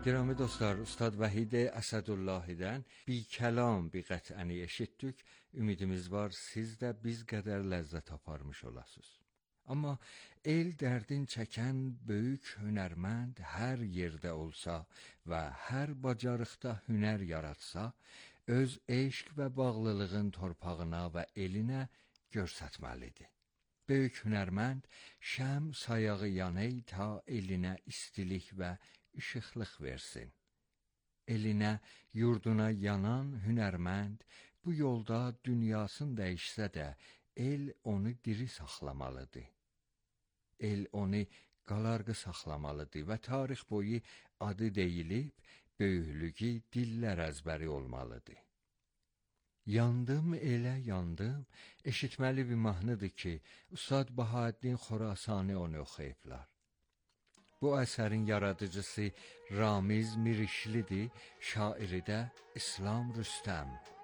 Girəmi dostlar, Ustad Vahid Əsədullahıdan bir kəlam, bir qətvəni eşitdik. Ümidimiz var, siz də biz qədər ləzzət aparmış olasınız. Amma el dərdin çəkən böyük hünərmənd hər yerdə olsa və hər bacarıqda hünər yaratsa, öz eşq və bağlılığın torpağına və elinə göstərməlidir. Böyük hünərmənd şəm sayağı yanay ta elinə istilik və işıqlıq versin. Elinə, yurduna yanan hünərmənd bu yolda dünyasını dəyişsə də el onu diri saxlamalıdır. El onu qalarğı saxlamalıdır və tarix boyu adı deyilib, böyüklüyü dillər əzbəri olmalıdır. Yandım elə yandım, eşitməli bir mahnıdır ki, Ustad Bahauddin Xorasani onu oxuyublar. Bu əsərin yaradıcısı Ramiz Mirişlidir, şairi də İslam Rüstəm.